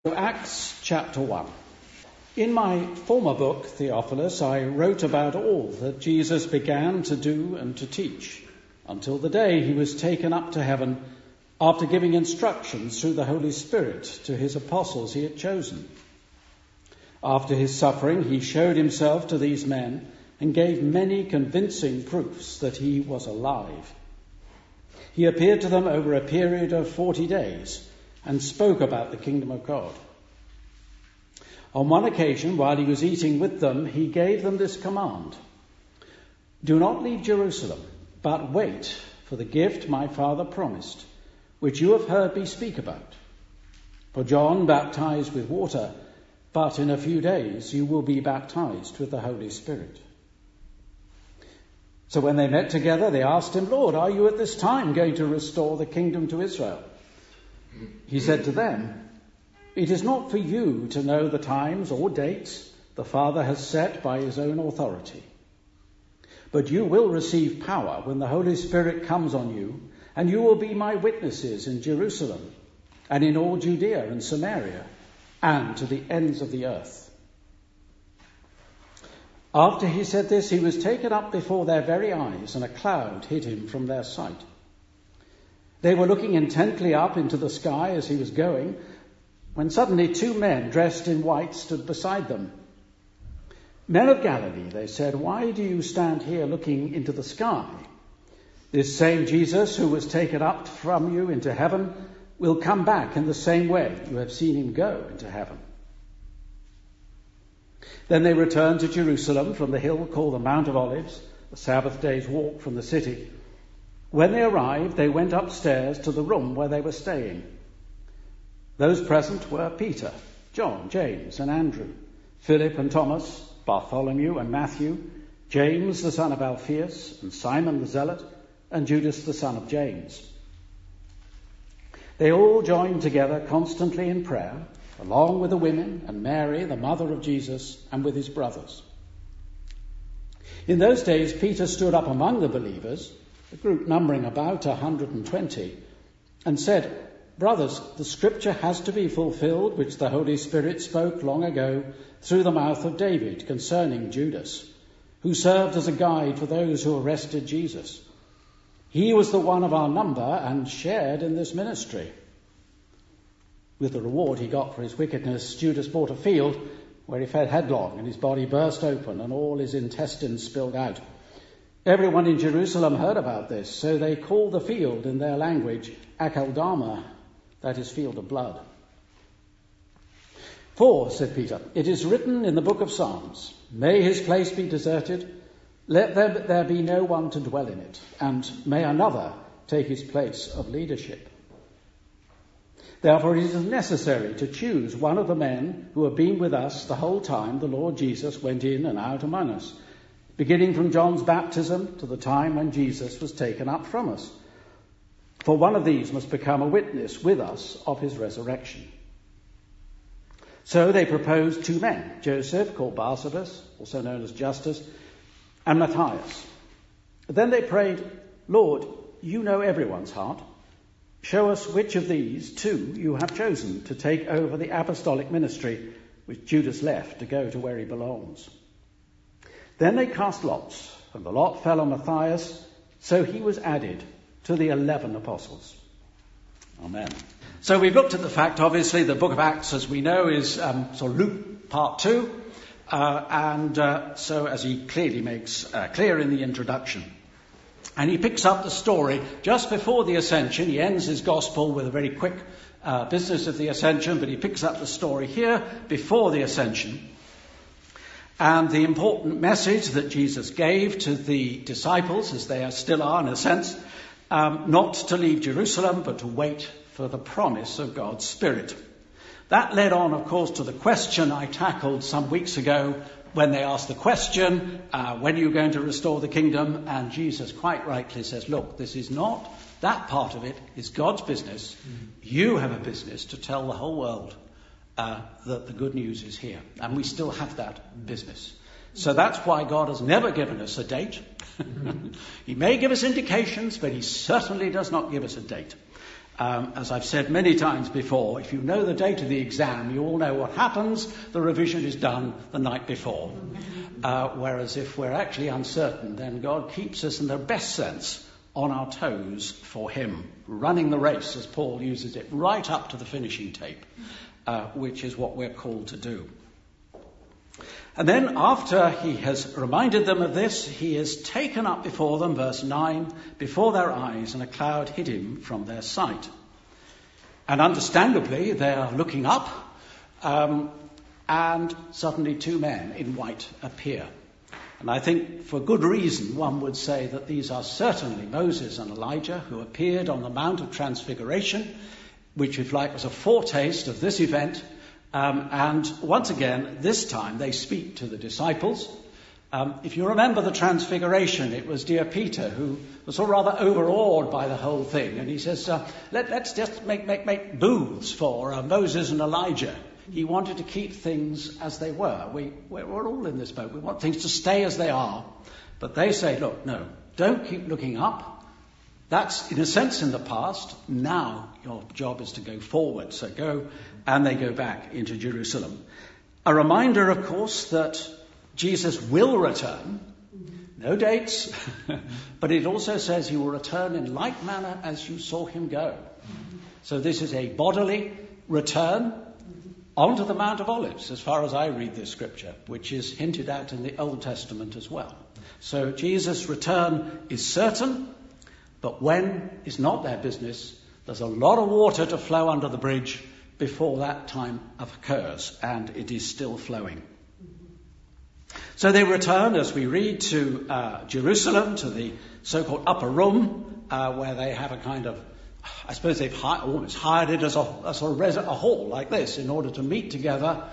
Acts chapter 1. In my former book, Theophilus, I wrote about all that Jesus began to do and to teach, until the day he was taken up to heaven, after giving instructions through the Holy Spirit to his apostles he had chosen. After his suffering, he showed himself to these men and gave many convincing proofs that he was alive. He appeared to them over a period of 40 days, and spoke about the kingdom of God. On one occasion, while he was eating with them, he gave them this command: "Do not leave Jerusalem, but wait for the gift my Father promised, which you have heard me speak about. For John baptized with water, but in a few days you will be baptized with the Holy Spirit." So when they met together, they asked him, "Lord, are you at this time going to restore the kingdom to Israel?" He said to them, "It is not for you to know the times or dates the Father has set by his own authority. But you will receive power when the Holy Spirit comes on you, and you will be my witnesses in Jerusalem and in all Judea and Samaria and to the ends of the earth." After he said this, he was taken up before their very eyes, and a cloud hid him from their sight. They were looking intently up into the sky as he was going, when suddenly 2 men dressed in white stood beside them. "Men of Galilee," they said, "why do you stand here looking into the sky? This same Jesus who was taken up from you into heaven will come back in the same way you have seen him go into heaven." Then they returned to Jerusalem from the hill called the Mount of Olives, a Sabbath day's walk from the city. When they arrived, they went upstairs to the room where they were staying. Those present were Peter, John, James and Andrew, Philip and Thomas, Bartholomew and Matthew, James the son of Alphaeus, and Simon the Zealot, and Judas the son of James. They all joined together constantly in prayer, along with the women and Mary, the mother of Jesus, and with his brothers. In those days, Peter stood up among the believers, a group numbering about 120, and said, "Brothers, the scripture has to be fulfilled, which the Holy Spirit spoke long ago through the mouth of David concerning Judas, who served as a guide for those who arrested Jesus. He was the one of our number and shared in this ministry." With the reward he got for his wickedness, Judas bought a field where he fell headlong, and his body burst open and all his intestines spilled out. Everyone in Jerusalem heard about this, so they called the field in their language Akeldama, that is, field of blood. "For," said Peter, "it is written in the book of Psalms, 'May his place be deserted, let there be no one to dwell in it, and may another take his place of leadership.' Therefore it is necessary to choose one of the men who have been with us the whole time the Lord Jesus went in and out among us, beginning from John's baptism to the time when Jesus was taken up from us. For one of these must become a witness with us of his resurrection." So they proposed 2 men, Joseph, called Barsabas, also known as Justus, and Matthias. Then they prayed, "Lord, you know everyone's heart. Show us which of these 2 you have chosen to take over the apostolic ministry, which Judas left to go to where he belongs." Then they cast lots, and the lot fell on Matthias, so he was added to the 11 apostles. Amen. So we've looked at the fact, obviously, the book of Acts, as we know, is sort of Luke part 2, so as he clearly makes clear in the introduction. And he picks up the story just before the ascension. He ends his gospel with a very quick business of the ascension, but he picks up the story here before the ascension. And the important message that Jesus gave to the disciples, as they still are in a sense, not to leave Jerusalem, but to wait for the promise of God's Spirit. That led on, of course, to the question I tackled some weeks ago when they asked the question, when are you going to restore the kingdom? And Jesus quite rightly says, look, this is not, that part of it is God's business. You have a business to tell the whole world that the good news is here. And we still have that business. So that's why God has never given us a date. He may give us indications, but he certainly does not give us a date. As I've said many times before, if you know the date of the exam, you all know what happens. The revision is done the night before. Whereas if we're actually uncertain, then God keeps us in the best sense on our toes for him, running the race, as Paul uses it, right up to the finishing tape, which is what we're called to do. And then after he has reminded them of this, he is taken up before them, verse 9, before their eyes, and a cloud hid him from their sight. And understandably, they are looking up, and suddenly two men in white appear. And I think for good reason one would say that these are certainly Moses and Elijah, who appeared on the Mount of Transfiguration, which, if like, was a foretaste of this event. And once again, this time they speak to the disciples. If you remember the Transfiguration, it was dear Peter who was sort of rather overawed by the whole thing. And he says, let's just make booths for Moses and Elijah. He wanted to keep things as they were. We're all in this boat. We want things to stay as they are. But they say, look, no, don't keep looking up. That's, in a sense, in the past. Now your job is to go forward. So go, and they go back into Jerusalem. A reminder, of course, that Jesus will return. No dates. But it also says he will return in like manner as you saw him go. So this is a bodily return onto the Mount of Olives, as far as I read this scripture, which is hinted at in the Old Testament as well. So Jesus' return is certain. But when is not their business. There's a lot of water to flow under the bridge before that time occurs, and it is still flowing. So they return, as we read, to Jerusalem, to the so-called upper room, where they have a kind of, I suppose they've almost hired it as a hall like this in order to meet together,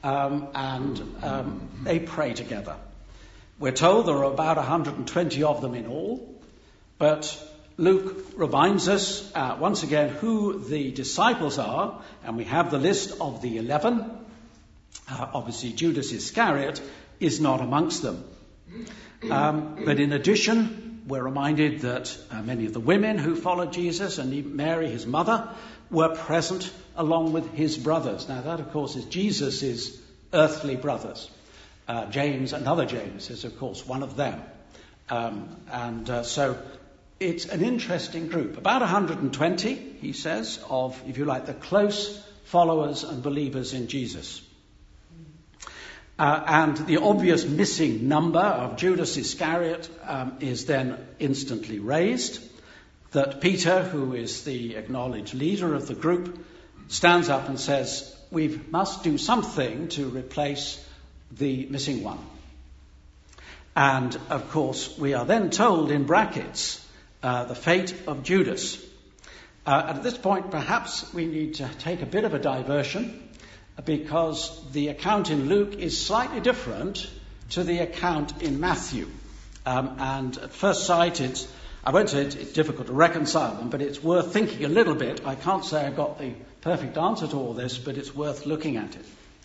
and they pray together. We're told there are about 120 of them in all, but Luke reminds us once again who the disciples are, and we have the list of the 11. Obviously, Judas Iscariot is not amongst them. But in addition, we're reminded that many of the women who followed Jesus, and even Mary, his mother, were present along with his brothers. Now, that, of course, is Jesus' earthly brothers. James, another James, is, of course, one of them. So it's an interesting group. About 120, he says, of, if you like, the close followers and believers in Jesus. And the obvious missing number of Judas Iscariot is then instantly raised. That Peter, who is the acknowledged leader of the group, stands up and says, we must do something to replace the missing one. And, of course, we are then told in brackets the fate of Judas. At this point, perhaps we need to take a bit of a diversion, because the account in Luke is slightly different to the account in Matthew. And at first sight, I won't say it's difficult to reconcile them, but it's worth thinking a little bit. I can't say I've got the perfect answer to all this, but it's worth looking at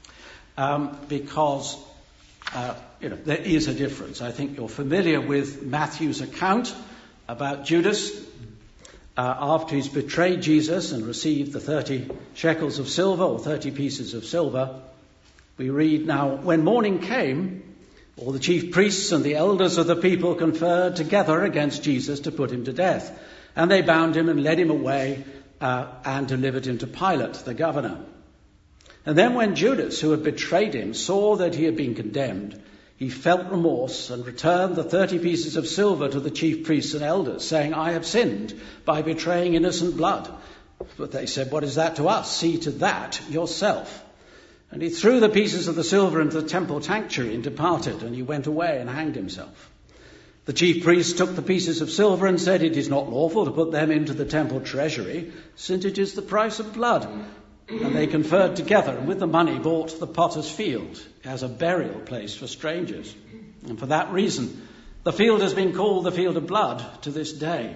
it. Because there is a difference. I think you're familiar with Matthew's account about Judas. After he's betrayed Jesus and received the 30 shekels of silver, or 30 pieces of silver, we read, now, when morning came, all the chief priests and the elders of the people conferred together against Jesus to put him to death. And they bound him and led him away and delivered him to Pilate, the governor. And then when Judas, who had betrayed him, saw that he had been condemned, he felt remorse and returned the 30 pieces of silver to the chief priests and elders, saying, I have sinned by betraying innocent blood. But they said, what is that to us? See to that yourself. And he threw the pieces of the silver into the temple sanctuary and departed, and he went away and hanged himself. The chief priests took the pieces of silver and said, it is not lawful to put them into the temple treasury, since it is the price of blood. And they conferred together, and with the money bought the potter's field as a burial place for strangers. And for that reason, the field has been called the field of blood to this day.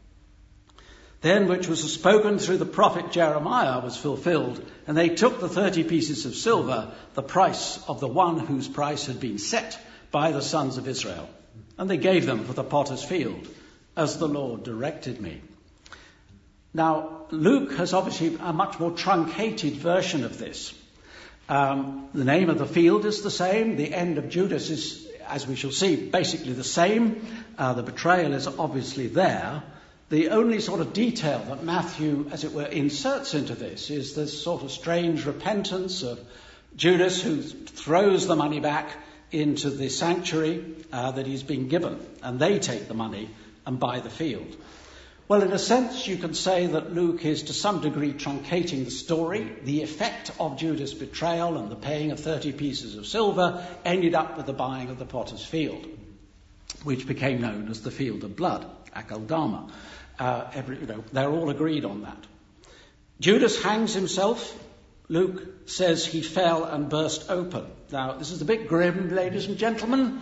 Then, which was spoken through the prophet Jeremiah, was fulfilled, and they took the 30 pieces of silver, the price of the one whose price had been set by the sons of Israel. And they gave them for the potter's field, as the Lord directed me. Now, Luke has obviously a much more truncated version of this. The name of the field is the same. The end of Judas is, as we shall see, basically the same. The betrayal is obviously there. The only sort of detail that Matthew, as it were, inserts into this is this sort of strange repentance of Judas, who throws the money back into the sanctuary that he's been given, and they take the money and buy the field. Well, in a sense, you can say that Luke is to some degree truncating the story. The effect of Judas' betrayal and the paying of 30 pieces of silver ended up with the buying of the potter's field, which became known as the field of blood, Akeldama. They're all agreed on that. Judas hangs himself. Luke says he fell and burst open. Now, this is a bit grim, ladies and gentlemen,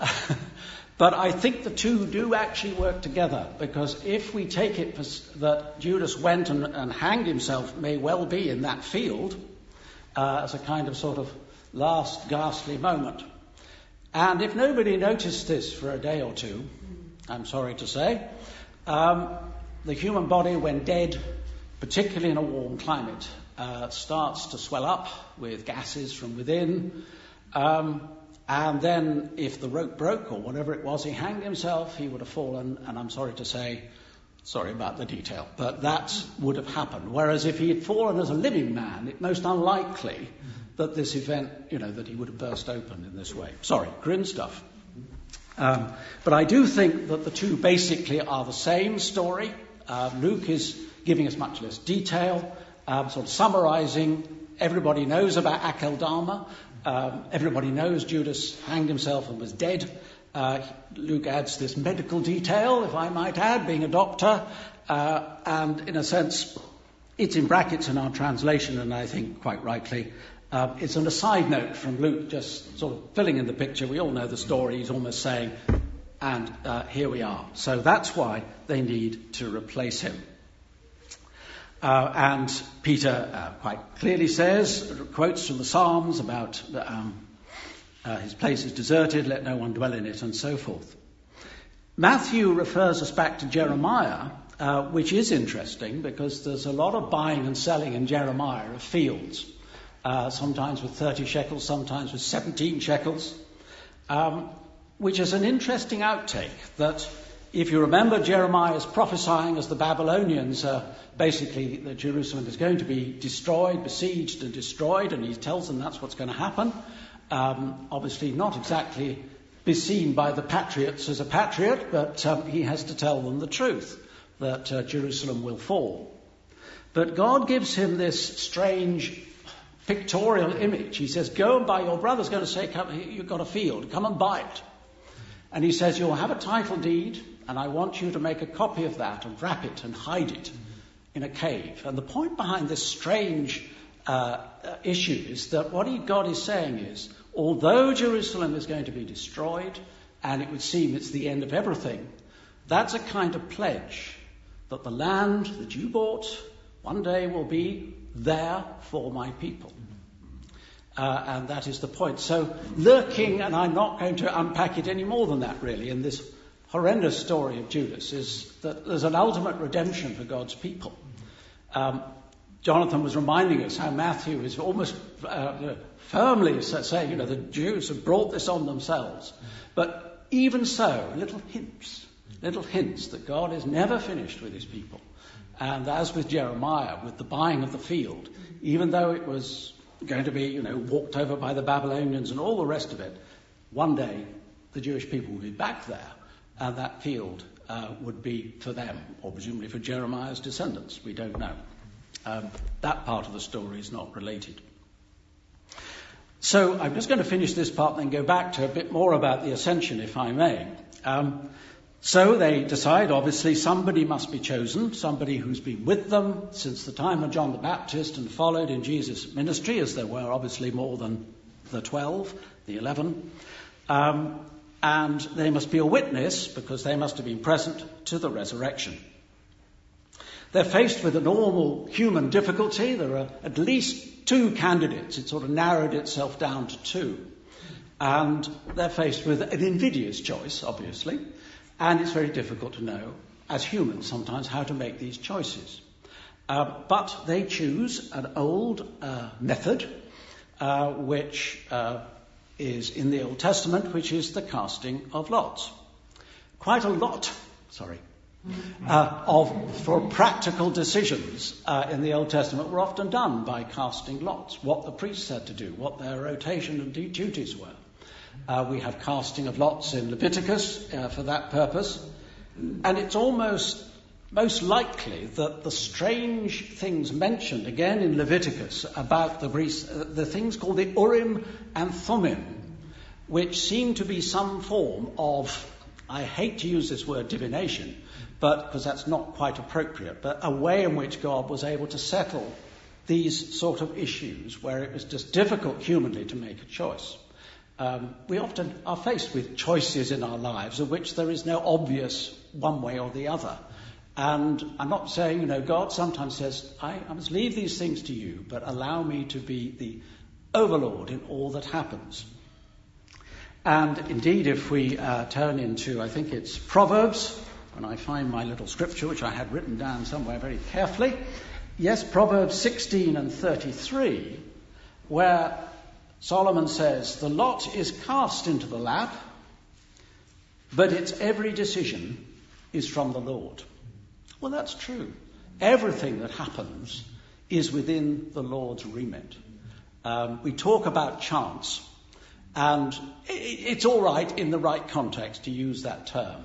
but I think the two do actually work together, because if we take it that Judas went and hanged himself, may well be in that field as a kind of sort of last ghastly moment. And if nobody noticed this for a day or two, I'm sorry to say, the human body, when dead, particularly in a warm climate, starts to swell up with gases from within. And then if the rope broke or whatever it was, he hanged himself, he would have fallen, and I'm sorry to say, sorry about the detail, but that would have happened. Whereas if he had fallen as a living man, it's most unlikely that this event, that he would have burst open in this way. Sorry, grim stuff. But I do think that the two basically are the same story. Luke is giving us much less detail, sort of summarizing. Everybody knows about Akeldama. Everybody knows Judas hanged himself and was dead. Luke adds this medical detail, if I might add, being a doctor. And in a sense, it's in brackets in our translation, and I think quite rightly. It's an aside note from Luke, just sort of filling in the picture. We all know the story. He's almost saying, and here we are. So that's why they need to replace him. And Peter quite clearly says, quotes from the Psalms about his place is deserted, let no one dwell in it, and so forth. Matthew refers us back to Jeremiah, which is interesting because there's a lot of buying and selling in Jeremiah of fields, sometimes with 30 shekels, sometimes with 17 shekels, which is an interesting outtake that, if you remember, Jeremiah is prophesying as the Babylonians, basically that Jerusalem is going to be destroyed, besieged and destroyed, and he tells them that's what's going to happen. Obviously not exactly be seen by the patriots as a patriot, but he has to tell them the truth, that Jerusalem will fall. But God gives him this strange pictorial image. He says, go and buy, your brother's going to say, you've got a field, come and buy it. And he says, you'll have a title deed, and I want you to make a copy of that and wrap it and hide it in a cave. And the point behind this strange issue is that what God is saying is, although Jerusalem is going to be destroyed, and it would seem it's the end of everything, that's a kind of pledge that the land that you bought one day will be there for my people. And that is the point. So lurking, and I'm not going to unpack it any more than that really, in this horrendous story of Judas, is that there's an ultimate redemption for God's people. Jonathan was reminding us how Matthew is almost firmly saying, the Jews have brought this on themselves. But even so, little hints that God is never finished with his people. And as with Jeremiah, with the buying of the field, even though it was going to be, walked over by the Babylonians and all the rest of it, one day the Jewish people will be back there, and that field would be for them, or presumably for Jeremiah's descendants. We don't know. That part of the story is not related. So I'm just going to finish this part and then go back to a bit more about the ascension, if I may. So they decide, obviously, somebody must be chosen, somebody who's been with them since the time of John the Baptist and followed in Jesus' ministry, as there were obviously more than the 12, the 11. And they must be a witness, because they must have been present to the resurrection. They're faced with a normal human difficulty. There are at least 2 candidates. It sort of narrowed itself down to 2. And they're faced with an invidious choice, obviously. And it's very difficult to know, as humans sometimes, how to make these choices. But they choose an old method, which is in the Old Testament, which is the casting of lots. Quite a lot, for practical decisions in the Old Testament were often done by casting lots, what the priests had to do, what their rotation and duties were. We have casting of lots in Leviticus for that purpose, and it's most likely that the strange things mentioned again in Leviticus about the things called the Urim and Thummim, which seem to be some form of, I hate to use this word divination, but because that's not quite appropriate, but a way in which God was able to settle these sort of issues where it was just difficult humanly to make a choice. We often are faced with choices in our lives of which there is no obvious one way or the other. And I'm not saying, God sometimes says, I must leave these things to you, but allow me to be the overlord in all that happens. And indeed, if we turn into, I think it's Proverbs, when I find my little scripture, which I had written down somewhere very carefully. Yes, Proverbs 16 and 33, where Solomon says, the lot is cast into the lap, but its every decision is from the Lord. Well, that's true. Everything that happens is within the Lord's remit. We talk about chance, and it's all right in the right context to use that term.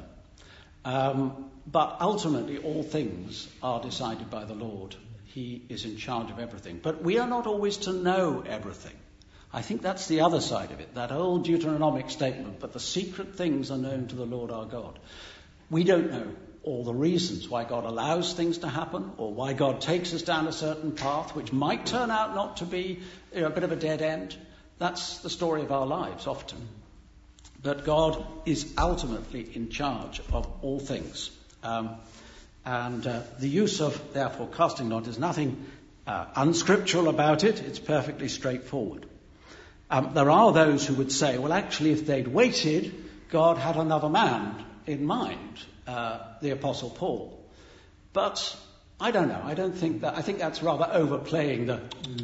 But ultimately, all things are decided by the Lord. He is in charge of everything. But we are not always to know everything. I think that's the other side of it, that old Deuteronomic statement, but the secret things are known to the Lord our God. We don't know all the reasons why God allows things to happen, or why God takes us down a certain path, which might turn out not to be a bit of a dead end. That's the story of our lives often. But God is ultimately in charge of all things. And the use of, therefore, casting lot is nothing unscriptural about it. It's perfectly straightforward. There are those who would say, well, actually, if they'd waited, God had another man in mind, the Apostle Paul. But I don't know. I don't think that. I think that's rather overplaying the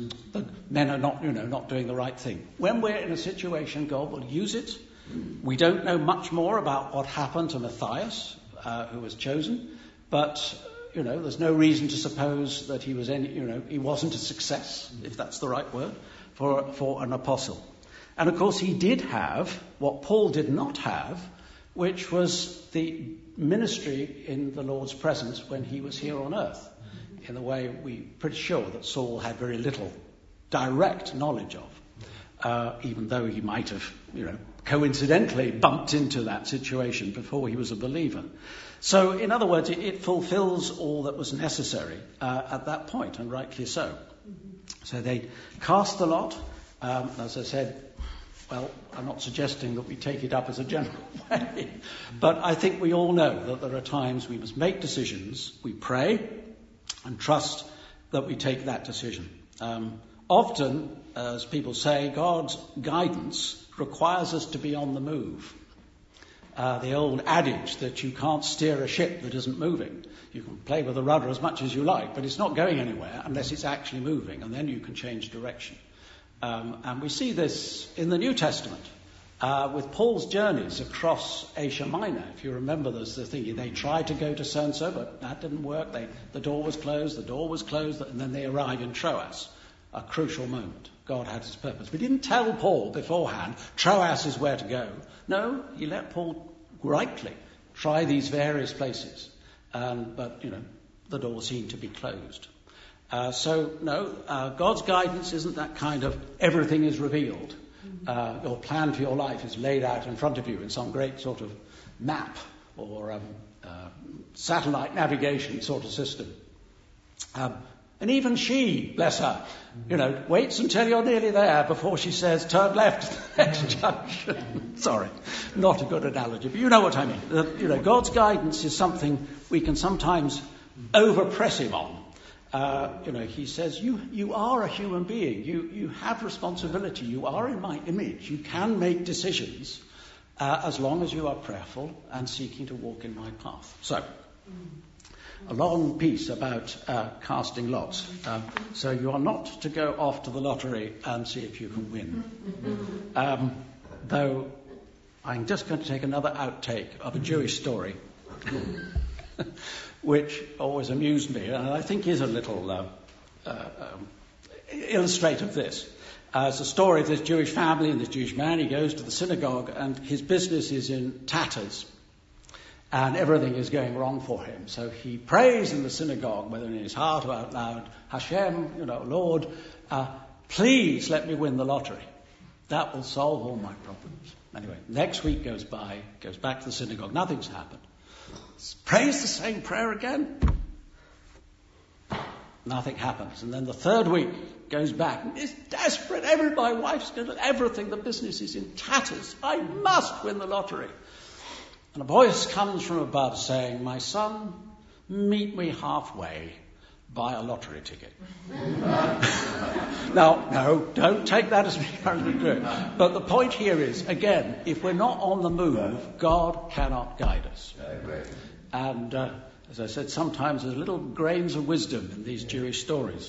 men are not doing the right thing. When we're in a situation, God will use it. We don't know much more about what happened to Matthias, who was chosen, but there's no reason to suppose that he was he wasn't a success, if that's the right word, for an apostle. And of course, he did have what Paul did not have, which was the ministry in the Lord's presence when he was here on earth, in a way we're pretty sure that Saul had very little direct knowledge of, even though he might have, coincidentally bumped into that situation before he was a believer. So, in other words, it fulfills all that was necessary at that point, and rightly so. So they cast the lot. As I said, well, I'm not suggesting that we take it up as a general way, but I think we all know that there are times we must make decisions, we pray, and trust that we take that decision. Often, as people say, God's guidance requires us to be on the move. The old adage that you can't steer a ship that isn't moving. You can play with the rudder as much as you like, but it's not going anywhere unless it's actually moving, and then you can change direction. And we see this in the New Testament with Paul's journeys across Asia Minor. If you remember, there's the thing, they tried to go to so-and-so, but that didn't work. The door was closed, and then they arrived in Troas, a crucial moment. God had his purpose. We didn't tell Paul beforehand, Troas is where to go. No, he let Paul rightly try these various places. But the door seemed to be closed. God's guidance isn't that kind of everything is revealed. Your plan for your life is laid out in front of you in some great sort of map or satellite navigation sort of system. And even she, bless her, waits until you're nearly there before she says, turn left to the next junction. Sorry, not a good analogy, but you know what I mean. God's guidance is something we can sometimes overpress him on. He says, you are a human being. You have responsibility. You are in my image. You can make decisions as long as you are prayerful and seeking to walk in my path. So, a long piece about casting lots. So you are not to go off to the lottery and see if you can win. Though I'm just going to take another outtake of a Jewish story, which always amused me, and I think is a little illustrative of this. It's a story of this Jewish family and this Jewish man. He goes to the synagogue and his business is in tatters and everything is going wrong for him. So he prays in the synagogue, whether in his heart or out loud, Hashem, Lord, please let me win the lottery. That will solve all my problems. Anyway, next week goes by, goes back to the synagogue, nothing's happened. Prays the same prayer again. Nothing happens. And then the third week goes back. It's desperate. My wife's going to everything. The business is in tatters. I must win the lottery. And a voice comes from above saying, my son, meet me halfway. Buy a lottery ticket. Now, no, don't take that as me currently doing. But the point here is, again, if we're not on the move, God cannot guide us. And as I said, sometimes there's little grains of wisdom in these Jewish stories.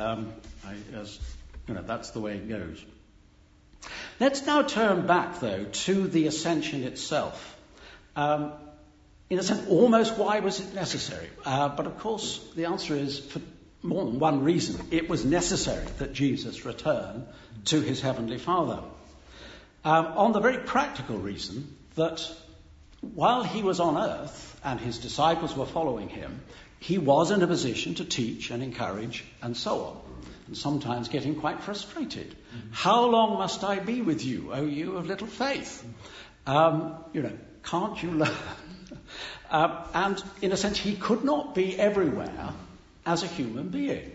That's the way it goes. Let's now turn back, though, to the ascension itself. In a sense, almost why was it necessary? But of course, the answer is for more than one reason. It was necessary that Jesus return to his heavenly Father. On the very practical reason that while he was on earth and his disciples were following him, he was in a position to teach and encourage and so on, and sometimes getting quite frustrated. How long must I be with you, O you of little faith? Can't you learn? And in a sense, he could not be everywhere as a human being,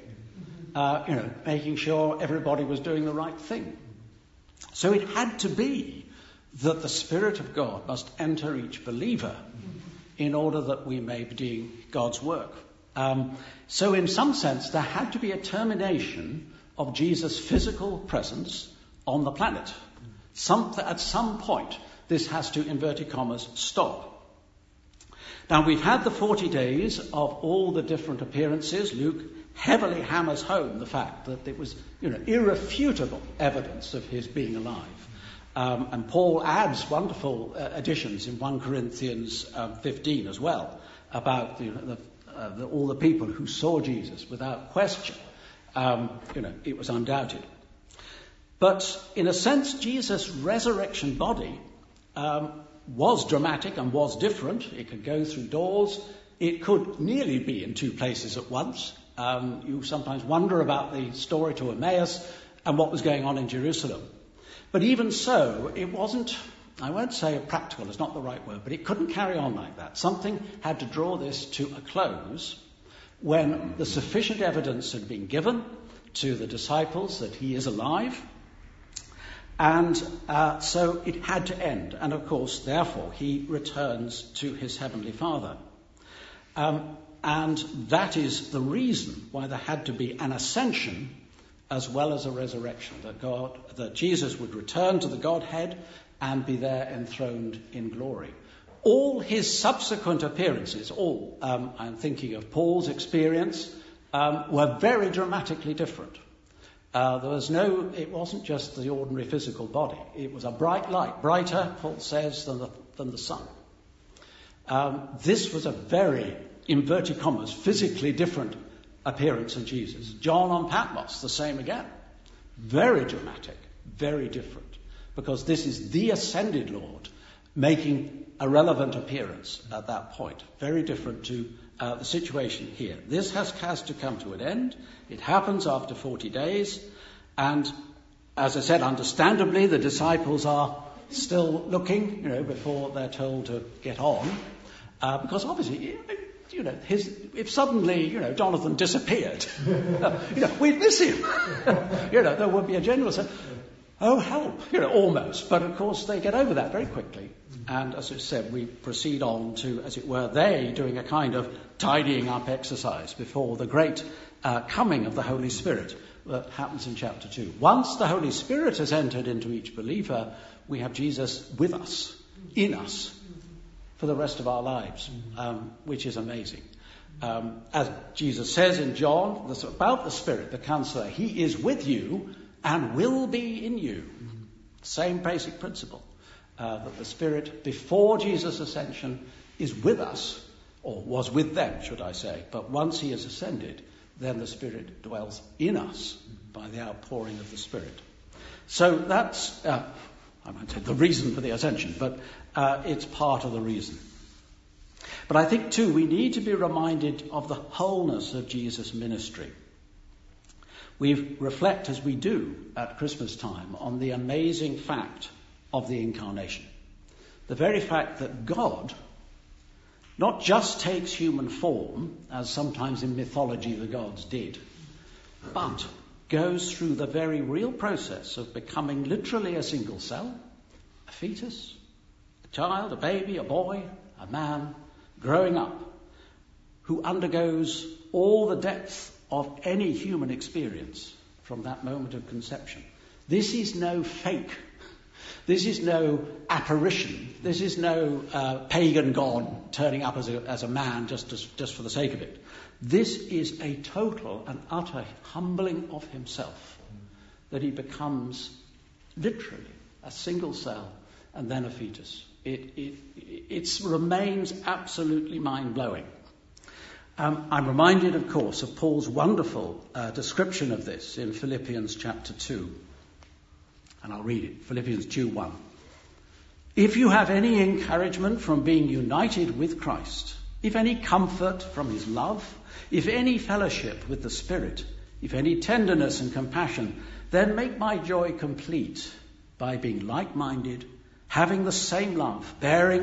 making sure everybody was doing the right thing. So it had to be that the Spirit of God must enter each believer in order that we may be doing God's work. So in some sense, there had to be a termination of Jesus' physical presence on the planet. At some point, this has to, inverted commas, stop. Now, we've had the 40 days of all the different appearances. Luke heavily hammers home the fact that it was, irrefutable evidence of his being alive. And Paul adds wonderful additions in 1 Corinthians 15 as well about all the people who saw Jesus without question. It was undoubted. But in a sense, Jesus' resurrection body was dramatic and was different. It could go through doors. It could nearly be in two places at once. You sometimes wonder about the story to Emmaus and what was going on in Jerusalem. But even so, it wasn't, I won't say practical, it's not the right word, but it couldn't carry on like that. Something had to draw this to a close when the sufficient evidence had been given to the disciples that he is alive. And so it had to end. And of course, therefore, he returns to his heavenly Father. And that is the reason why there had to be an ascension as well as a resurrection, that Jesus would return to the Godhead and be there enthroned in glory. All his subsequent appearances, I'm thinking of Paul's experience, were very dramatically different. It wasn't just the ordinary physical body. It was a bright light, brighter, Paul says, than the sun. This was a very, inverted commas, physically different appearance of Jesus. John on Patmos, the same again. Very dramatic, very different, because this is the ascended Lord making a relevant appearance at that point. Very different to the situation here. This has to come to an end. It happens after 40 days. And as I said, understandably, the disciples are still looking, before they're told to get on. Because obviously, if suddenly, Jonathan disappeared, we'd miss him. There would be a general sense, oh, help, almost. But of course, they get over that very quickly. And as I said, we proceed on to, as it were, they doing a kind of tidying up exercise before the great coming of the Holy Spirit that happens in chapter 2. Once the Holy Spirit has entered into each believer, we have Jesus with us, in us, for the rest of our lives, which is amazing. As Jesus says in John, about the Spirit, the Counselor, he is with you and will be in you. Same basic principle, that the Spirit, before Jesus' ascension, is with us, or was with them, should I say. But once he has ascended, then the Spirit dwells in us by the outpouring of the Spirit. So that's, I won't say the reason for the ascension, but it's part of the reason. But I think, too, we need to be reminded of the wholeness of Jesus' ministry. We reflect, as we do at Christmas time, on the amazing fact of the incarnation. The very fact that God not just takes human form, as sometimes in mythology the gods did, but goes through the very real process of becoming literally a single cell, a fetus, a child, a baby, a boy, a man, growing up, who undergoes all the depth of any human experience from that moment of conception. This is no fake. This is no apparition. This is no pagan god turning up as a man just for the sake of it. This is a total and utter humbling of himself, that he becomes literally a single cell and then a fetus. It remains absolutely mind-blowing. I'm reminded, of course, of Paul's wonderful description of this in Philippians chapter 2. And I'll read it, Philippians 2:1. If you have any encouragement from being united with Christ, if any comfort from his love, if any fellowship with the Spirit, if any tenderness and compassion, then make my joy complete by being like-minded, having the same love,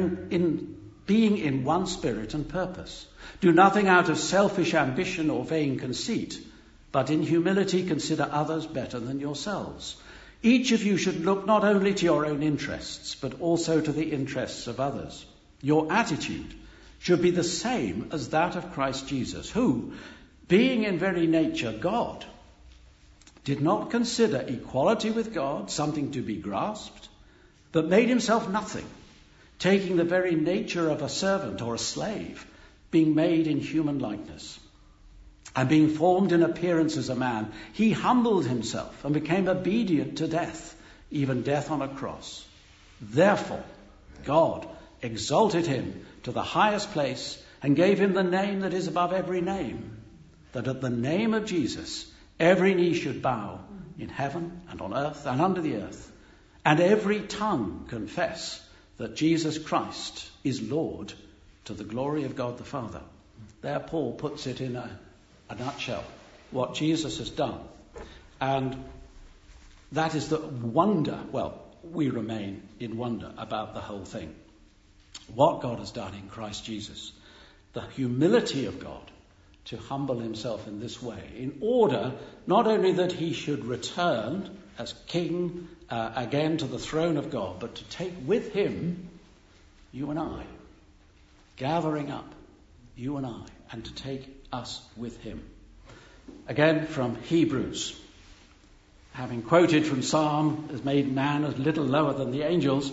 being in one spirit and purpose. Do nothing out of selfish ambition or vain conceit, but in humility consider others better than yourselves. Each of you should look not only to your own interests, but also to the interests of others. Your attitude should be the same as that of Christ Jesus, who, being in very nature God, did not consider equality with God something to be grasped, but made himself nothing, taking the very nature of a servant or a slave, being made in human likeness. And being formed in appearance as a man, he humbled himself and became obedient to death, even death on a cross. Therefore, God exalted him to the highest place and gave him the name that is above every name, that at the name of Jesus every knee should bow in heaven and on earth and under the earth, and every tongue confess that Jesus Christ is Lord, to the glory of God the Father. There Paul puts it in a nutshell, what Jesus has done. And that is the wonder, well, we remain in wonder about the whole thing. What God has done in Christ Jesus. The humility of God to humble himself in this way, in order not only that he should return as king again to the throne of God, but to take with him you and I, gathering up you and I, and to take us with him. Again from Hebrews, having quoted from Psalm, has made man a little lower than the angels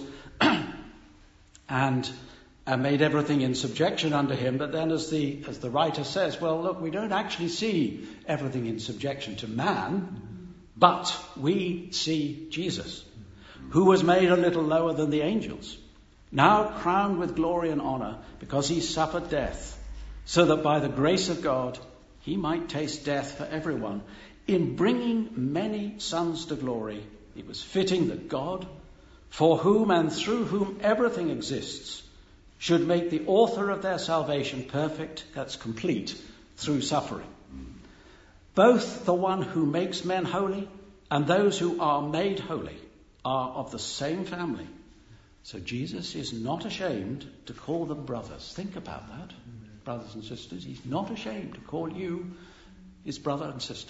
and made everything in subjection under him. But then as the writer says, well, look, we don't actually see everything in subjection to man, but we see Jesus, who was made a little lower than the angels, now crowned with glory and honor because he suffered death, so that by the grace of God he might taste death for everyone. In bringing many sons to glory, it was fitting that God, for whom and through whom everything exists, should make the author of their salvation perfect, that's complete, through suffering. Both the one who makes men holy and those who are made holy are of the same family. So Jesus is not ashamed to call them brothers. Think about that, brothers and sisters. He's not ashamed to call you his brother and sister.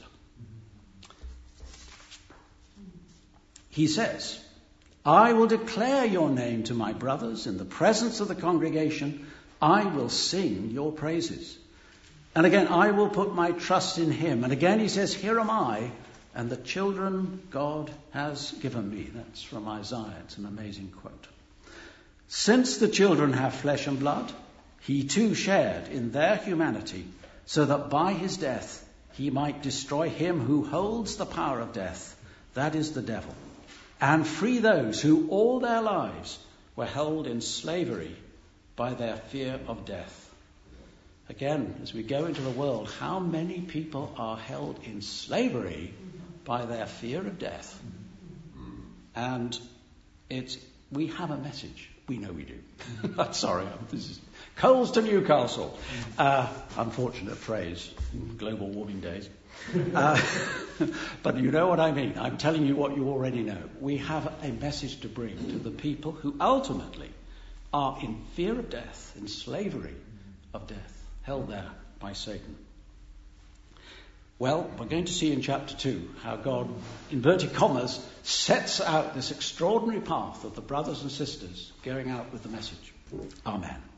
He says, I will declare your name to my brothers in the presence of the congregation. I will sing your praises. And again, I will put my trust in him. And again he says, here am I and the children God has given me. That's from Isaiah. It's an amazing quote. Since the children have flesh and blood, he too shared in their humanity, so that by his death he might destroy him who holds the power of death, that is the devil, and free those who all their lives were held in slavery by their fear of death. Again, as we go into the world, how many people are held in slavery by their fear of death? And we have a message. We know we do. Sorry, this is Coals to Newcastle. Unfortunate phrase in global warming days. But you know what I mean. I'm telling you what you already know. We have a message to bring to the people who ultimately are in fear of death, in slavery of death, held there by Satan. Well, we're going to see in chapter 2 how God, inverted commas, sets out this extraordinary path of the brothers and sisters going out with the message. Amen.